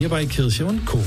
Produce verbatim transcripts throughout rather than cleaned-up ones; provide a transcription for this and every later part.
Hier bei Kirche und Co.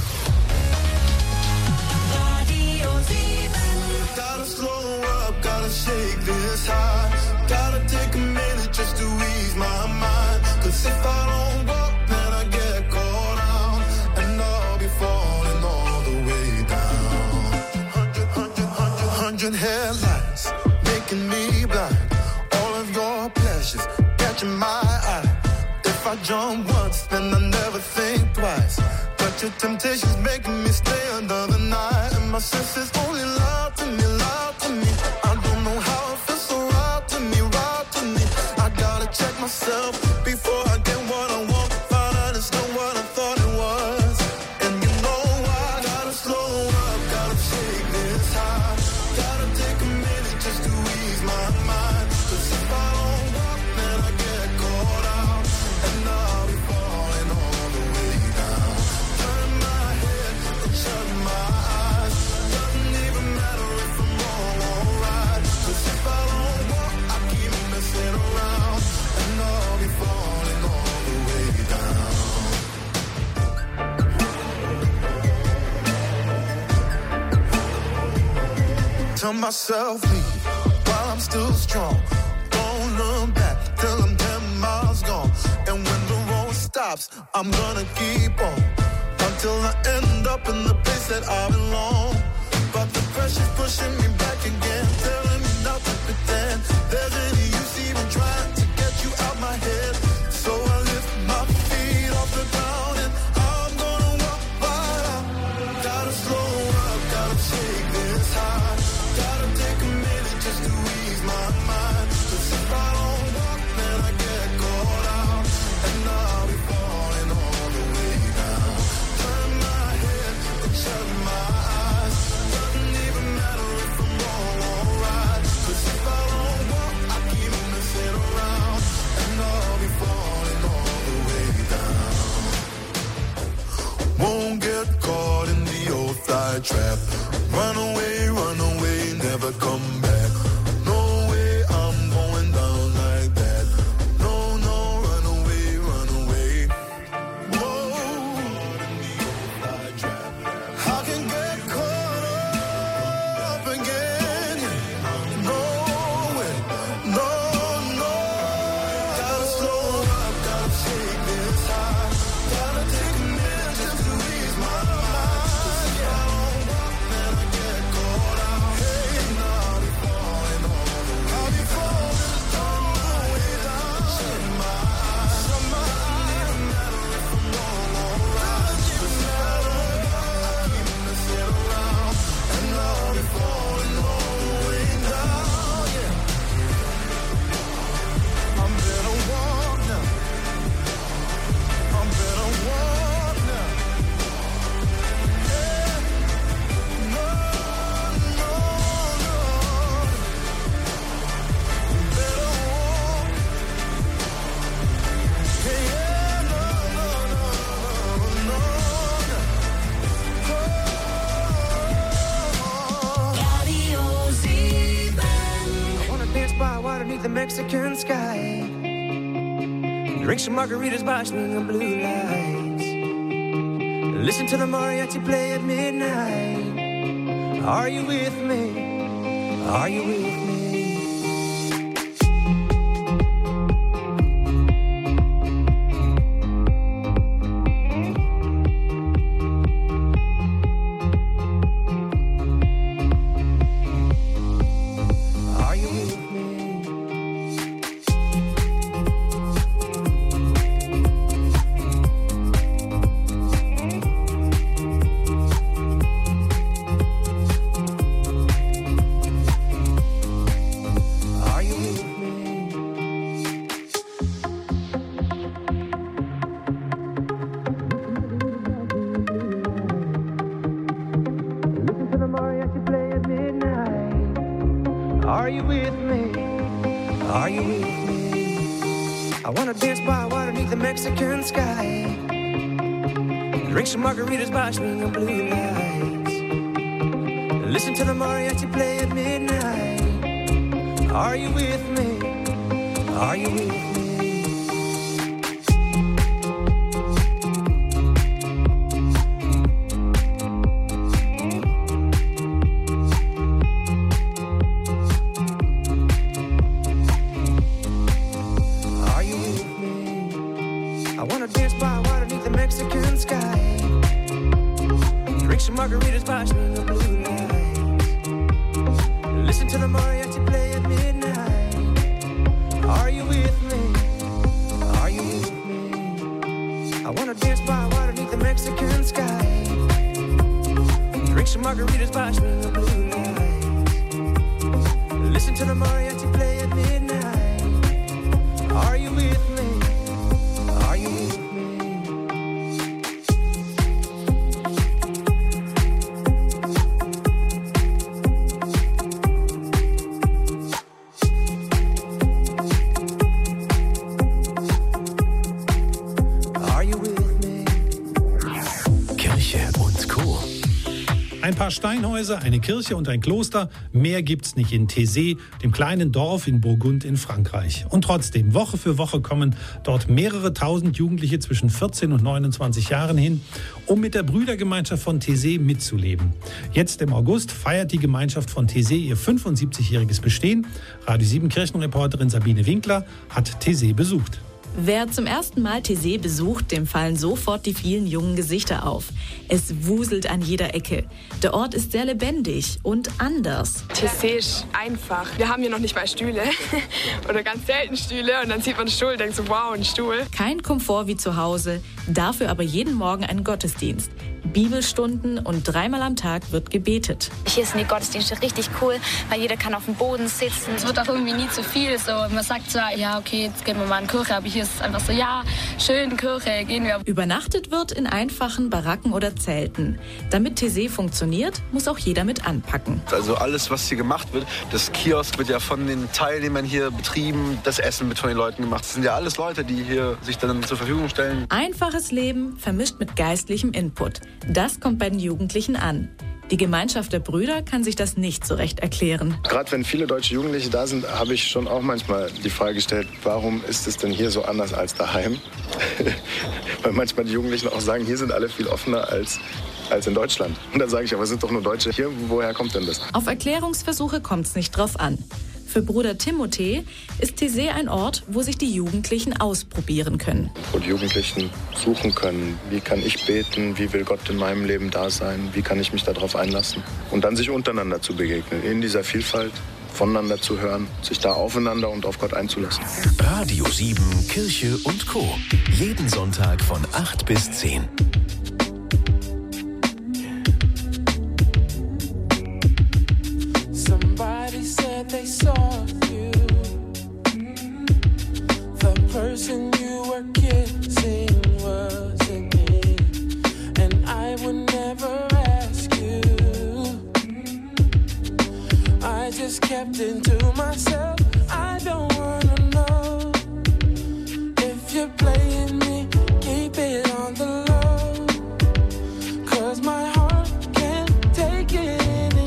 Headlights making me blind. All of your pleasures catching my eye. If I jump once, then I never think twice. But your temptation's making me stay another night. And my senses only lie to me, lie to me. I don't know how it feels so right to me, right to me. I gotta check myself before I get what I want. Find out it's not what I thought it was. And you know I gotta slow up, gotta take this high. Gotta take a minute just to ease my mind. Cause if I don't walk, then I get caught out. And I'll be falling all the way down. Turn my head and shut my eyes. Doesn't even matter if I'm wrong or right. Cause if I don't walk, I keep messing around. And I'll be falling all the way down. Tell myself leave while I'm still strong. Don't look back till I'm ten miles gone. And when the road stops, I'm gonna keep on until I end up in the place that I belong. But the pressure's pushing me back again, telling me not to pretend there's any use even trying to get you out my head. So I lift my feet off the ground and I'm gonna walk right out. Gotta slow up, gotta take this high. Gotta take a minute just to ease my mind. Cause if I don't walk, then I get caught out. And I'll be falling all the way down. Turn my head and shut my eyes. Doesn't even matter if I'm wrong or right. Cause if I don't walk, I keep messing around. And I'll be falling all the way down. Won't get caught in the old fly trap. Run away, run away, never come back. No way, I'm going down like that. No, no, run away, run away. Whoa, I can get caught up again. No way, no, no. Gotta slow up, gotta take this high. Gotta take a minute just to ease my mind. Cause if I don't walk, then I get caught out. Hey, and I'll be falling all the way. I'll be falling all the way down. Shut my eyes, shut my eyes. Doesn't even matter if I'm wrong or right. Cause if I don't walk, I keep messing around. And I'll be falling all the way down, yeah. I'm better walk now. I'm better walk now. Yeah. No, no, no. Better walk. Yeah, yeah, no, no, no, no, no. Radio Sieben. I wanna dance by water beneath the Mexican sky. Drink some margaritas by swinging blue lights. Listen to the mariachi play at midnight. Are you with me? Are you with me? Are you with me? Are you with me? Listen to the mariachi play at midnight. Are you with me? Are you with me? I wanna dance by water beneath the Mexican sky. Drink some margaritas by swinging blue lights. Listen to the mariachi play at midnight. Are you with me? Are you with me? margaritas by swinging blue lights. Listen to the mariachi play at midnight. Are you with me? Are you with me? I wanna dance by water beneath the Mexican sky. Drink some margaritas by swinging blue lights. Listen to the mariachi play at midnight. Are you with me? Are you with me? Ein paar Steinhäuser, eine Kirche und ein Kloster, mehr gibt's nicht in Taizé, dem kleinen Dorf in Burgund in Frankreich. Und trotzdem, Woche für Woche kommen dort mehrere tausend Jugendliche zwischen vierzehn und neunundzwanzig Jahren hin, um mit der Brüdergemeinschaft von Taizé mitzuleben. Jetzt im August feiert die Gemeinschaft von Taizé ihr fünfundsiebzigjähriges Bestehen. Radio sieben Kirchenreporterin Sabine Winkler hat Taizé besucht. Wer zum ersten Mal Taizé besucht, dem fallen sofort die vielen jungen Gesichter auf. Es wuselt an jeder Ecke. Der Ort ist sehr lebendig und anders. Taizé ist einfach. Wir haben hier noch nicht mal Stühle oder ganz selten Stühle und dann sieht man einen Stuhl und denkt so, wow, ein Stuhl. Kein Komfort wie zu Hause, dafür aber jeden Morgen ein Gottesdienst. Bibelstunden und dreimal am Tag wird gebetet. Hier sind die Gottesdienste richtig cool, weil jeder kann auf dem Boden sitzen. Es wird auch irgendwie nie zu viel. So, man sagt zwar, ja okay, jetzt gehen wir mal in die Kirche, aber hier ist es einfach so, ja, schön Kirche, gehen wir. Übernachtet wird in einfachen Baracken oder Zelten. Damit Taizé funktioniert, muss auch jeder mit anpacken. Also alles, was hier gemacht wird, das Kiosk wird ja von den Teilnehmern hier betrieben, das Essen wird von den Leuten gemacht. Das sind ja alles Leute, die hier sich dann zur Verfügung stellen. Einfaches Leben vermischt mit geistlichem Input. Das kommt bei den Jugendlichen an. Die Gemeinschaft der Brüder kann sich das nicht so recht erklären. Gerade wenn viele deutsche Jugendliche da sind, habe ich schon auch manchmal die Frage gestellt, warum ist es denn hier so anders als daheim? Weil manchmal die Jugendlichen auch sagen, hier sind alle viel offener als, als in Deutschland. Und dann sage ich, aber es sind doch nur Deutsche hier, woher kommt denn das? Auf Erklärungsversuche kommt es nicht drauf an. Für Bruder Timothée ist Taizé ein Ort, wo sich die Jugendlichen ausprobieren können. Wo die Jugendlichen suchen können, wie kann ich beten, wie will Gott in meinem Leben da sein, wie kann ich mich darauf einlassen. Und dann sich untereinander zu begegnen, in dieser Vielfalt, voneinander zu hören, sich da aufeinander und auf Gott einzulassen. Radio sieben, Kirche und Co. Jeden Sonntag von acht bis zehn. They saw you, the person you were kissing wasn't me, and I would never ask you. I just kept it to myself. I don't wanna know if you're playing me. Keep it on the low, 'cause my heart can't take it.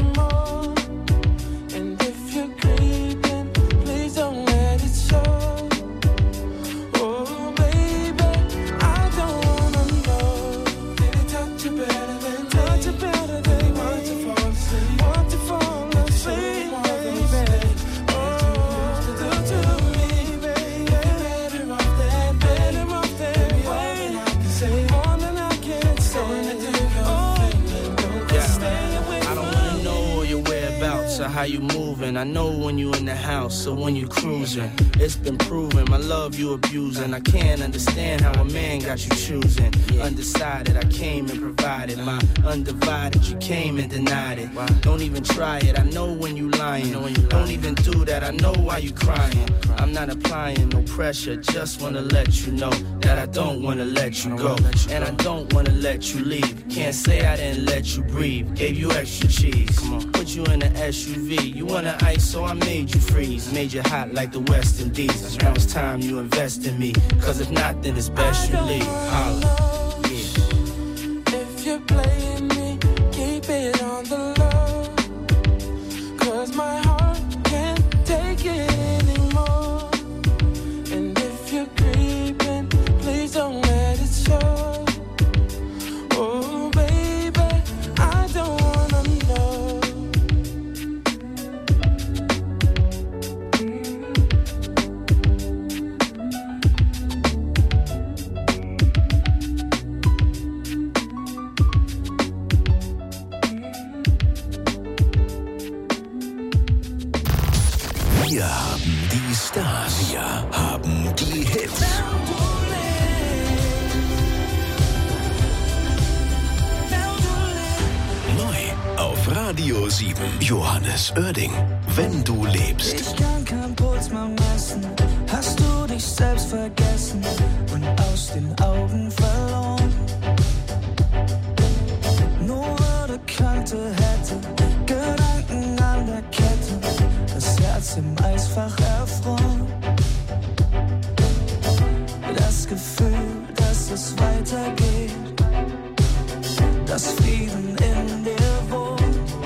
How you moving? I know when you in the house or when you cruising. It's been proven my love you abusing. I can't understand how a man got you choosing. Undecided, I came and provided my undivided. You came and denied it. Don't even try it. I know when you lying. Don't even do that. I know why you crying. I'm not applying no pressure. Just wanna let you know that I don't wanna let you go, and I don't wanna let you leave. Can't say I didn't let you breathe. Gave you extra cheese. Put you in the S U V. You wanna ice, so I made you freeze. Made you hot like the West Indies. Now it's time you invest in me, 'cause if not, then it's best you leave. Holla. Yeah. If you're playing me, keep it on the low, 'cause my heart can't take it anymore. And if you're creeping, please don't let it show. Oh baby, I don't wanna know. Radio sieben. Johannes Oerding. Wenn du lebst. Ich kann kein Puls mehr messen. Hast du dich selbst vergessen und aus den Augen verloren? Nur würde, könnte, hätte, Gedanken an der Kette, das Herz im Eisfach erfroren. Das Gefühl, dass es weitergeht, dass Frieden in dir wohnt,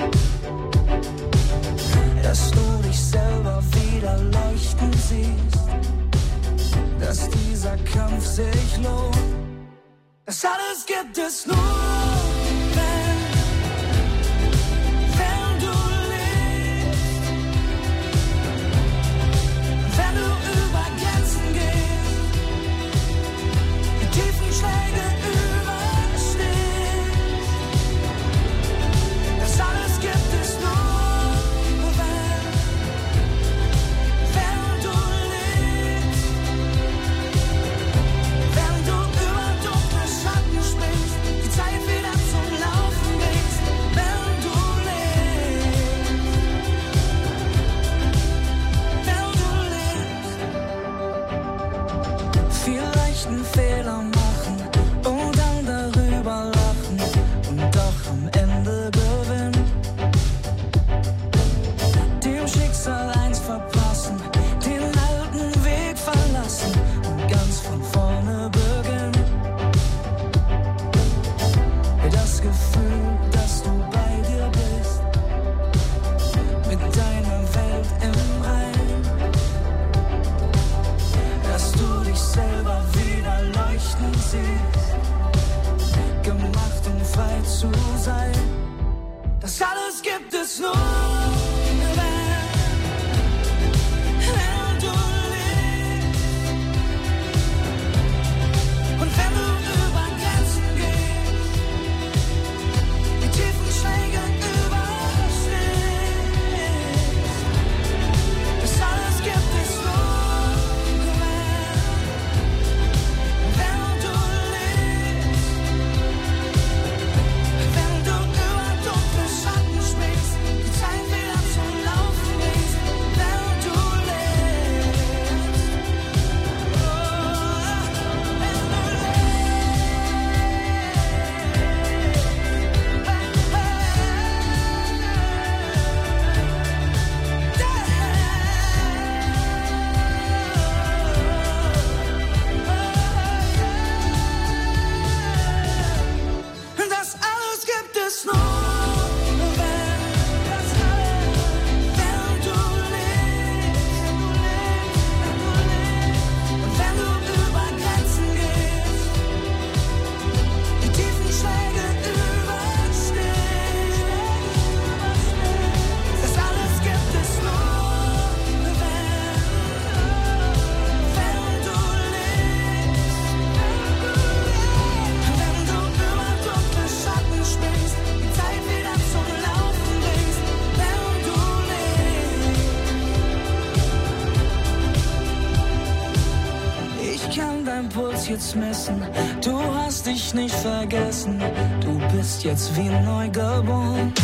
dass du dich selber wieder leuchten siehst, dass dieser Kampf sich lohnt. Das alles gibt es nur, wenn, wenn du lebst, wenn du über Grenzen gehst, die tiefen Schläge überstehst. Das alles gibt es nur, wenn, wenn du lebst, wenn du über dunkle Schatten springst, die Zeit wieder zum Laufen bringst, wenn du lebst, wenn du lebst. Vielleicht einen Fehler machen und dann darüber lachen und doch am Ende gewinnen. Dem Schicksal eins verpassen, den alten Weg verlassen und ganz von vorne beginnen. Das Gefühl, dass du bei dir bist, mit deiner Welt im Rein, dass du dich selber wieder leuchten siehst, gemacht um frei zu sein. Das alles gibt es nur, wenn, wenn du lebst. Und wenn du über Grenzen gehst, die tiefen Schläge überstehst. Das alles gibt es nur, wenn, wenn du lebst. Wenn du über dunkle Schatten springst, die Zeit wieder zum Laufen bringst, wenn du lebst. Oh, wenn du lebst. Das alles gibt es nur, wenn, wenn du lebst, und wenn du über Grenzen gehst, die tiefen Schläge überstehst. Das alles gibt es nur, wenn, wenn du lebst, wenn du über dunkle Schatten springst, die Zeit wieder zum Laufen bringst, wenn du lebst. Ich kann dein Puls jetzt messen, du hast dich nicht vergessen, du bist jetzt wie neu geboren.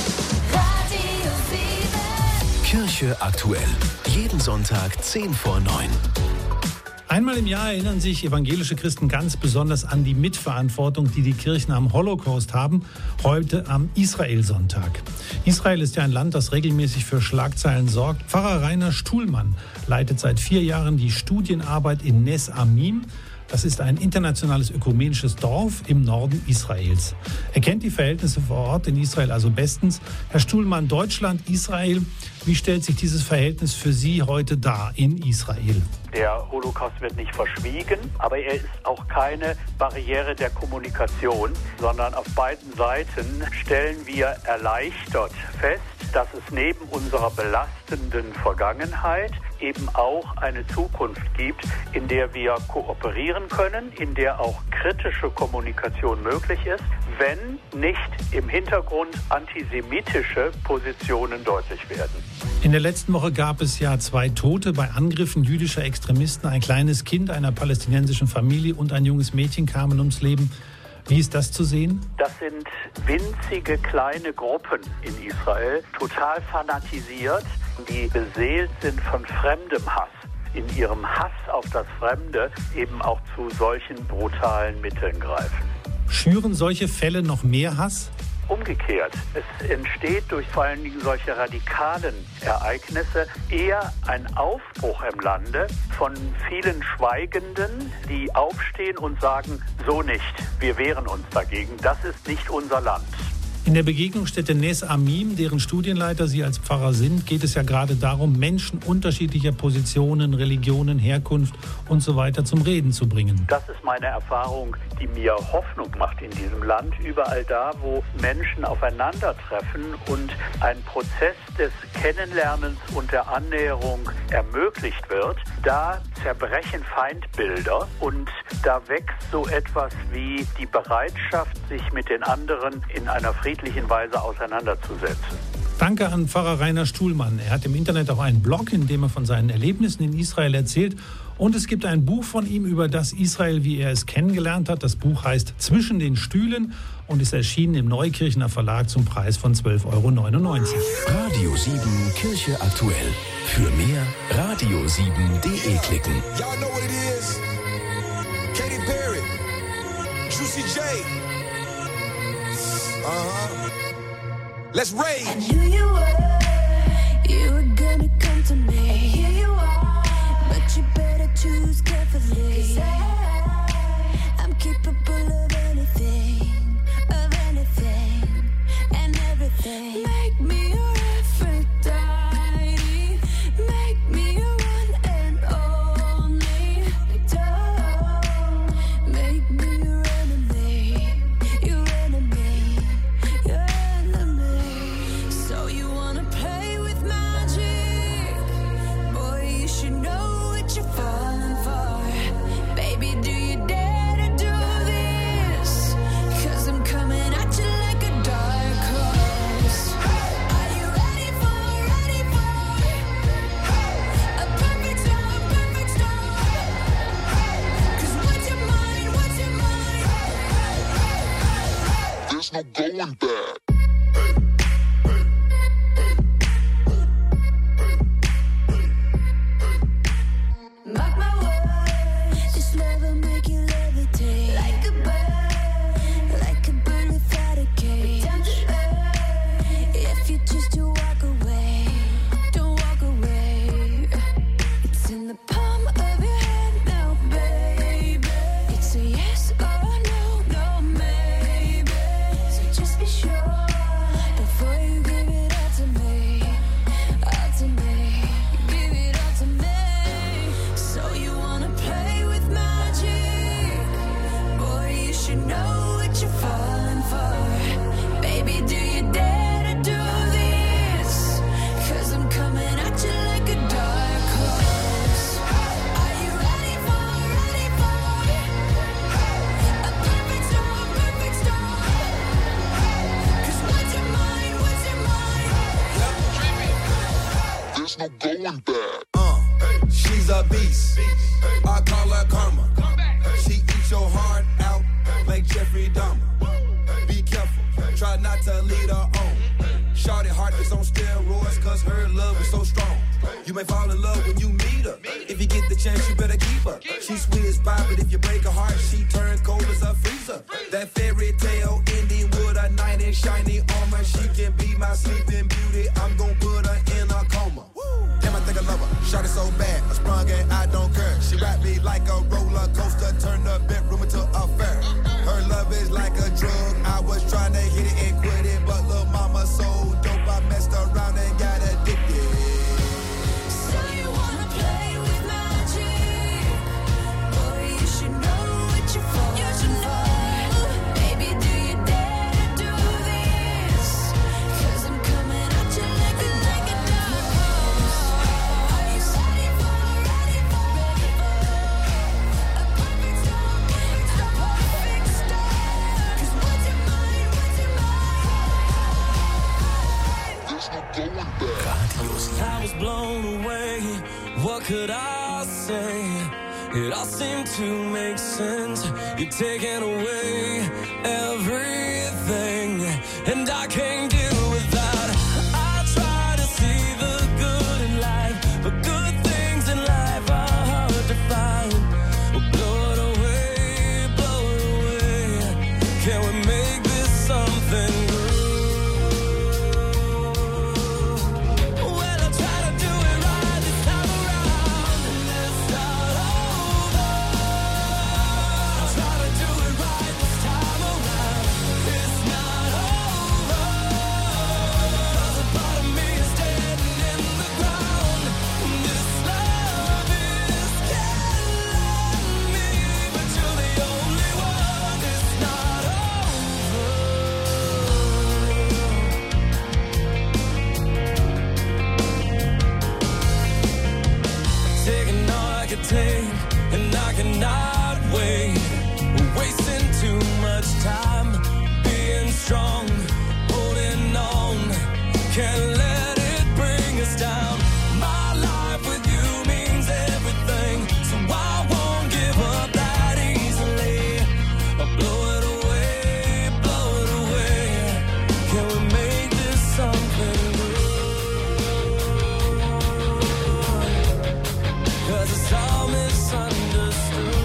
Kirche aktuell. Jeden Sonntag zehn vor neun. Einmal im Jahr erinnern sich evangelische Christen ganz besonders an die Mitverantwortung, die die Kirchen am Holocaust haben, heute am Israel-Sonntag. Israel ist ja ein Land, das regelmäßig für Schlagzeilen sorgt. Pfarrer Rainer Stuhlmann leitet seit vier Jahren die Studienarbeit in Nes Amim. Das ist ein internationales ökumenisches Dorf im Norden Israels. Er kennt die Verhältnisse vor Ort in Israel also bestens. Herr Stuhlmann, Deutschland, Israel, wie stellt sich dieses Verhältnis für Sie heute dar in Israel? Der Holocaust wird nicht verschwiegen, aber er ist auch keine Barriere der Kommunikation, sondern auf beiden Seiten stellen wir erleichtert fest, dass es neben unserer belastenden Vergangenheit eben auch eine Zukunft gibt, in der wir kooperieren können, in der auch kritische Kommunikation möglich ist, wenn nicht im Hintergrund antisemitische Positionen deutlich werden. In der letzten Woche gab es ja zwei Tote bei Angriffen jüdischer Extremisten. Ein kleines Kind einer palästinensischen Familie und ein junges Mädchen kamen ums Leben. Wie ist das zu sehen? Das sind winzige kleine Gruppen in Israel, total fanatisiert, die beseelt sind von fremdem Hass. In ihrem Hass auf das Fremde eben auch zu solchen brutalen Mitteln greifen. Schüren solche Fälle noch mehr Hass? Umgekehrt. Es entsteht durch vor allen Dingen solche radikalen Ereignisse eher ein Aufbruch im Lande von vielen Schweigenden, die aufstehen und sagen, so nicht, wir wehren uns dagegen, das ist nicht unser Land. In der Begegnungsstätte Nes Amim, deren Studienleiter Sie als Pfarrer sind, geht es ja gerade darum, Menschen unterschiedlicher Positionen, Religionen, Herkunft und so weiter zum Reden zu bringen. Das ist meine Erfahrung, die mir Hoffnung macht in diesem Land. Überall da, wo Menschen aufeinandertreffen und ein Prozess des Kennenlernens und der Annäherung ermöglicht wird, da zerbrechen Feindbilder und da wächst so etwas wie die Bereitschaft, sich mit den anderen in einer friedlichen Weise auseinanderzusetzen. Danke an Pfarrer Rainer Stuhlmann. Er hat im Internet auch einen Blog, in dem er von seinen Erlebnissen in Israel erzählt. Und es gibt ein Buch von ihm über das Israel, wie er es kennengelernt hat. Das Buch heißt Zwischen den Stühlen und ist erschienen im Neukirchener Verlag zum Preis von zwölf Euro neunundneunzig. Radio sieben Kirche aktuell. Für mehr radio sieben punkt de klicken. Y'all know what it is. Katy Perry, Juicy J. Uh-huh. Let's rage. I knew you were, you were gonna come to me. And here you are, but you better choose carefully. 'Cause I, I'm capable of anything, of anything, and everything. Make me your Aphrodite, make me your one and only. Don't make me your enemy, your enemy, your enemy. So you wanna play with magic? Boy, you should know what you're falling for. Baby, do you dare to do this? 'Cause I'm coming at you like a dark horse. Are you ready for, ready for a perfect storm, perfect storm? 'Cause what's your mind, what's your mind? There's no going back. Mark my words, this love will make you levitate like a bird, like a bird without a cage. Down to earth, if you choose to walk away, don't walk away. It's in the palm of your hand now, baby. It's a yes or no, no maybe. So just be sure before you give it all to me, all to me, give it all to me. So you wanna play with magic? Boy, you should know what you're falling for. Baby, do you dare to do this? 'Cause I'm coming at you like a dark horse. Are you ready for, ready for a perfect storm, perfect storm? 'Cause what's your mind, what's your mind? There's no going back. Uh, she's a beast. I call her karma. She eats your heart out like Jeffrey Dahmer. Be careful, try not to lead her on. Shorty heart is on steroids, cause her love is so strong. You may fall in love when you meet her. If you get the chance, you better keep her. She's sweet as pie, but if you break her heart, she turn cold as a freezer. That fairy tale ending with a knight in shiny armor. She can be my sleeping beauty. I'm gon' put her in a coma. Damn, I think I love her. Shot it so bad, I sprung and I don't care. She wrapped me like a roller coaster, turned the bedroom into a fair. Her love is like a drug. I was trying to hit it and quit it, but little mama so dope, I messed around and got addicted. So you wanna play with magic? Boy, you should know what you're falling for. Baby, do you dare to do this? 'Cause I'm coming at you like a, like a dark horse. Are you ready for, ready for, ready for a perfect storm, perfect storm, perfect storm? 'Cause what's your mind, what's your mind? There's no going back. Radio sieben. I was blown away. What could I say? It all seemed to make sense. You're taking away everything, and I can't deal with that. I try to see the good in life, but good things in life are hard to find. Well, blow it away, blow it away. Can we make this something good? Take, and I cannot wait. We're wasting too much time being strong, holding on. Can't let it bring us down. My life with you means everything, so I won't give up that easily. I'll blow it away, blow it away. Can we make this something good? 'Cause it's all misunderstood.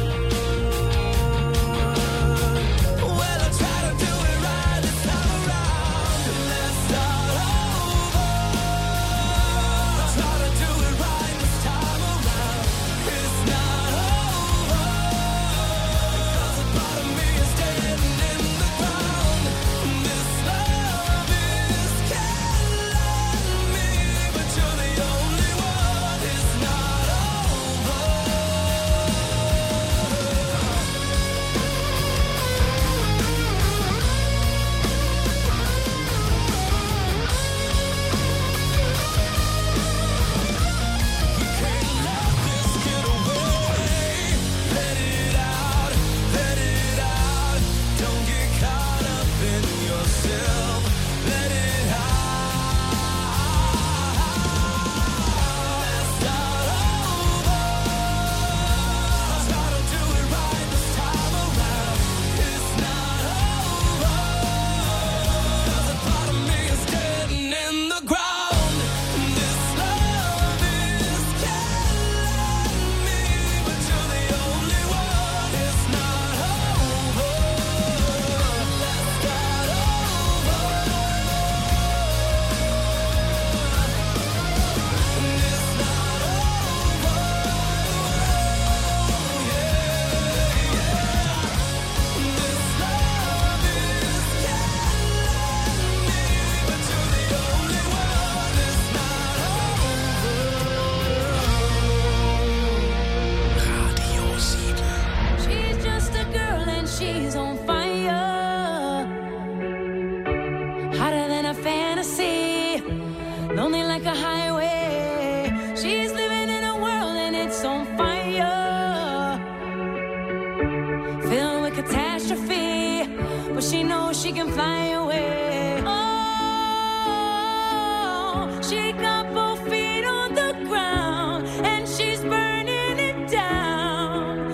Well, I try to do it right this time around. Let's start over. I try to do it right this time around. It's not over. 'Cause a part of me is dead and in the ground. This love is killing me, but you're the only one. It's not over. We can't let this get away. Let it out, let it out. Don't get caught up in yourself. Let it out. Let's start over. I try to do it right this time around. It's not over. 'Cause a part of me is dead and in the ground. This love is killing me, but you're the only one. It's not over. Let's start over. It's not over. This love is killing me, but you're the only one. It's not over. Radio sieben. She's just a girl and she's on fire. Hotter than a fantasy. Lonely like a highway. She's living in a world and it's on fire. Filled with catastrophe. But she knows she can fly away. Oh, she got both feet on the ground and she's burning it down.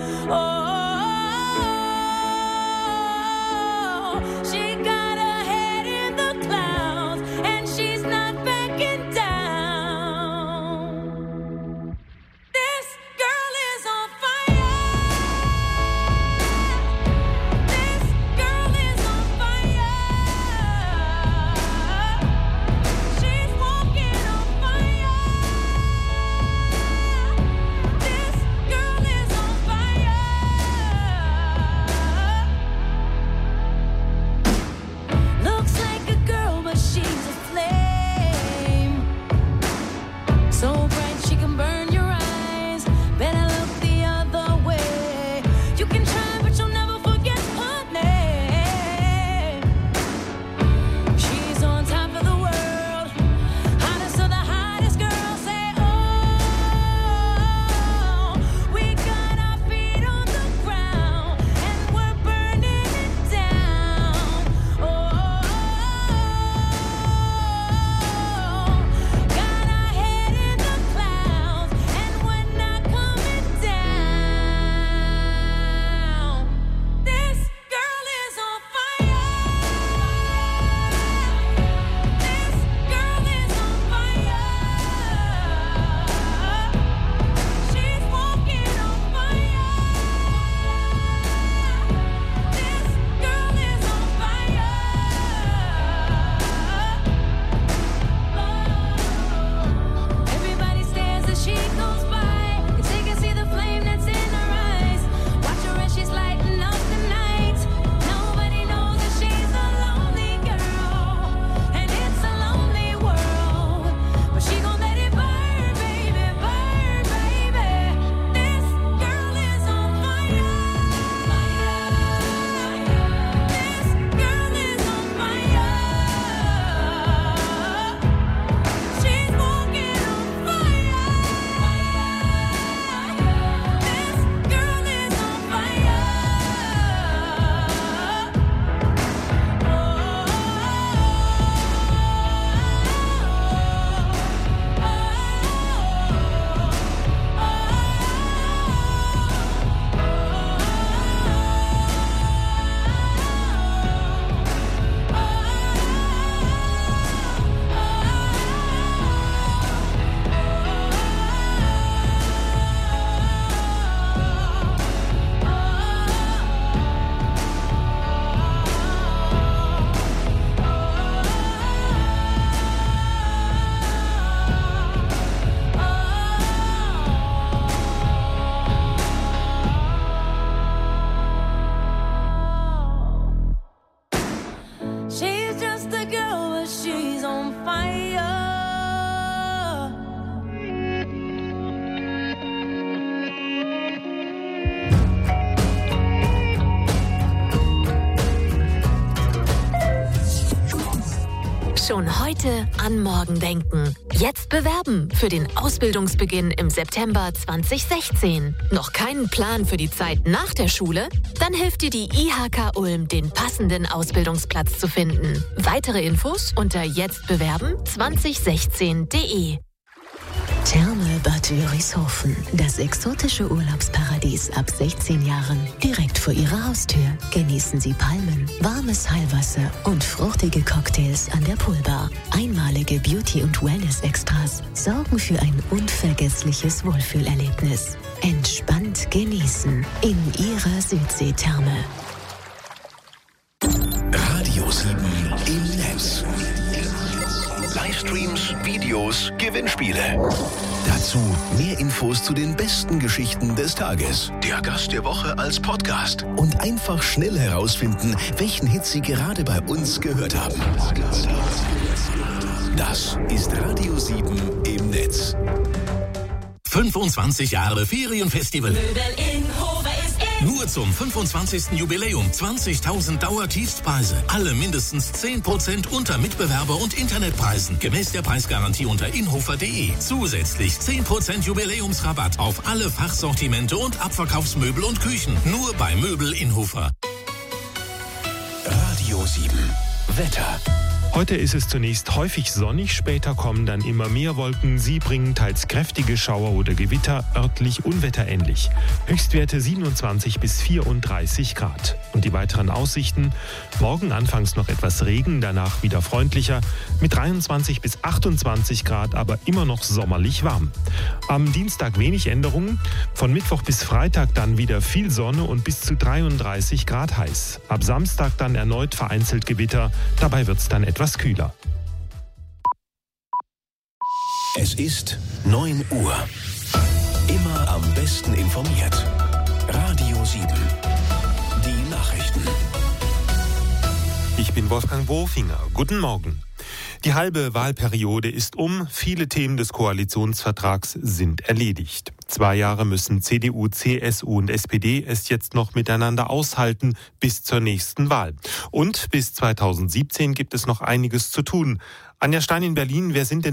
Oh, she got her head in the clouds and she's not backing down. This girl is on fire. This girl is on fire. Schon heute an morgen denken. Jetzt bewerben für den Ausbildungsbeginn im September zwanzig sechzehn. Noch keinen Plan für die Zeit nach der Schule? Dann hilft dir die I H K Ulm, den passenden Ausbildungsplatz zu finden. Weitere Infos unter jetztbewerben zwanzig sechzehn punkt de. Therme Bad Wörishofen, das exotische Urlaubsparadies ab sechzehn Jahren. Direkt vor Ihrer Haustür genießen Sie Palmen, warmes Heilwasser und fruchtige Cocktails an der Poolbar. Einmalige Beauty- und Wellness-Extras sorgen für ein unvergessliches Wohlfühlerlebnis. Entspannt genießen in Ihrer Südseetherme. Radio sieben im Netz. Livestreams, Videos, Gewinnspiele. Dazu mehr Infos zu den besten Geschichten des Tages. Der Gast der Woche als Podcast. Und einfach schnell herausfinden, welchen Hit Sie gerade bei uns gehört haben. Das ist Radio sieben im Netz. fünfundzwanzig Jahre Ferienfestival. Möbel in Hove ist in. Nur zum fünfundzwanzigsten Jubiläum zwanzigtausend Dauertiefstpreise. Alle mindestens zehn Prozent unter Mitbewerber- und Internetpreisen. Gemäß der Preisgarantie unter inhofer punkt de. Zusätzlich zehn Prozent Jubiläumsrabatt auf alle Fachsortimente und Abverkaufsmöbel und Küchen. Nur bei Möbel in Hofer. Radio sieben. Wetter. Heute ist es zunächst häufig sonnig, später kommen dann immer mehr Wolken. Sie bringen teils kräftige Schauer oder Gewitter, örtlich unwetterähnlich. Höchstwerte siebenundzwanzig bis vierunddreißig Grad. Und die weiteren Aussichten? Morgen anfangs noch etwas Regen, danach wieder freundlicher, mit dreiundzwanzig bis achtundzwanzig Grad, aber immer noch sommerlich warm. Am Dienstag wenig Änderungen, von Mittwoch bis Freitag dann wieder viel Sonne und bis zu dreiunddreißig Grad heiß. Ab Samstag dann erneut vereinzelt Gewitter, dabei wird es dann etwas etwas kühler. Es ist neun Uhr. Immer am besten informiert. Radio sieben. Die Nachrichten. Ich bin Wolfgang Bofinger. Guten Morgen. Die halbe Wahlperiode ist um. Viele Themen des Koalitionsvertrags sind erledigt. Zwei Jahre müssen C D U, C S U und S P D es jetzt noch miteinander aushalten bis zur nächsten Wahl. Und bis zweitausendsiebzehn gibt es noch einiges zu tun. Anja Stein in Berlin, wer sind denn